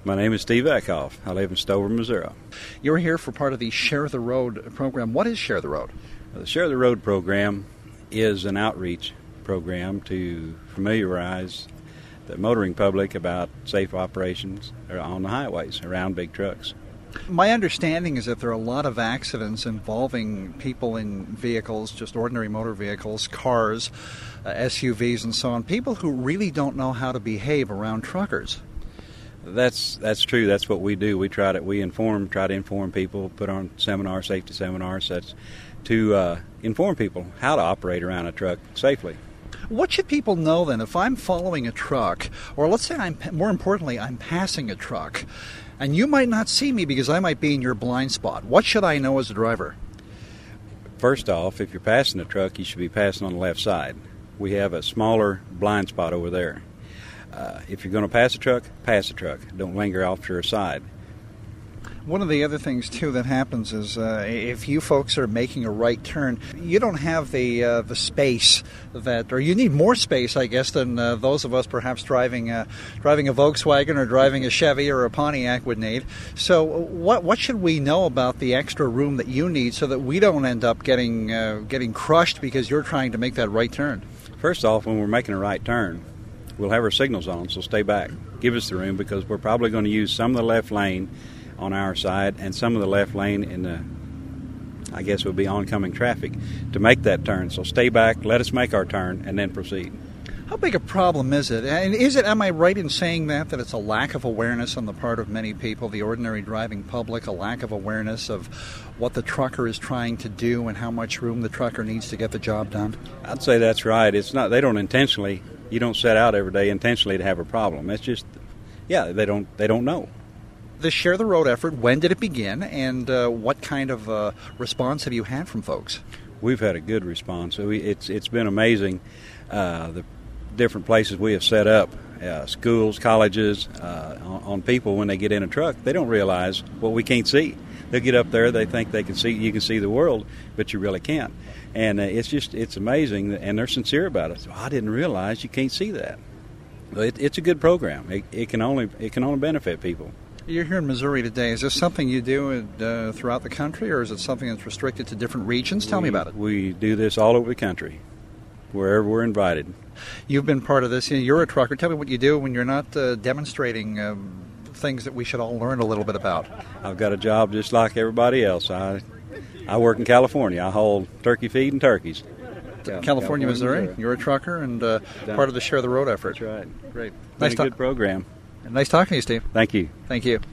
My name is Steve Eckhoff. I live in Stover, Missouri. You're here for part of the Share the Road program. What is Share the Road? The Share the Road program is an outreach program to familiarize the motoring public about safe operations on the highways around big trucks. My understanding is that there are a lot of accidents involving people in vehicles, just ordinary motor vehicles, cars, SUVs, and so on, people who really don't know how to behave around truckers. That's true. That's what we do. We try to inform people, put on safety seminars to inform people how to operate around a truck safely. What should people know then if I'm following a truck, or let's say I'm passing a truck, and you might not see me because I might be in your blind spot? What should I know as a driver? First off, if you're passing a truck, you should be passing on the left side. We have a smaller blind spot over there. If you're going to pass a truck, pass a truck. Don't linger off to your side. One of the other things, too, that happens is if you folks are making a right turn, you don't have the space or you need more space, I guess, than those of us perhaps driving a Volkswagen or driving a Chevy or a Pontiac would need. So what should we know about the extra room that you need so that we don't end up getting crushed because you're trying to make that right turn? First off, when we're making a right turn, we'll have our signals on, so stay back. Give us the room because we're probably going to use some of the left lane on our side and some of the left lane in the, I guess, would be oncoming traffic to make that turn. So stay back, let us make our turn, and then proceed. How big a problem is it? And am I right in saying that it's a lack of awareness on the part of many people, the ordinary driving public, a lack of awareness of what the trucker is trying to do and how much room the trucker needs to get the job done? I'd say that's right. It's not, they don't intentionally, you don't set out every day intentionally to have a problem. It's just, they don't know. The Share the Road effort, when did it begin, and what kind of response have you had from folks? We've had a good response. It's been amazing, the different places we have set up, schools, colleges, on people when they get in a truck. They don't realize what we can't see. They'll get up there, they think they can see, you can see the world, but you really can't. And it's amazing, and they're sincere about it. So I didn't realize you can't see that. It's a good program. It can only benefit people. You're here in Missouri today. Is this something you do throughout the country, or is it something that's restricted to different regions? Tell me about it. We do this all over the country, wherever we're invited. You've been part of this. You're a trucker. Tell me what you do when you're not demonstrating things that we should all learn a little bit about. I've got a job just like everybody else. I work in California. I haul turkey feed and turkeys. California, Missouri. You're a trucker and part of the Share the Road effort. That's right. Great. Nice good program. Nice talking to you, Steve. Thank you. Thank you.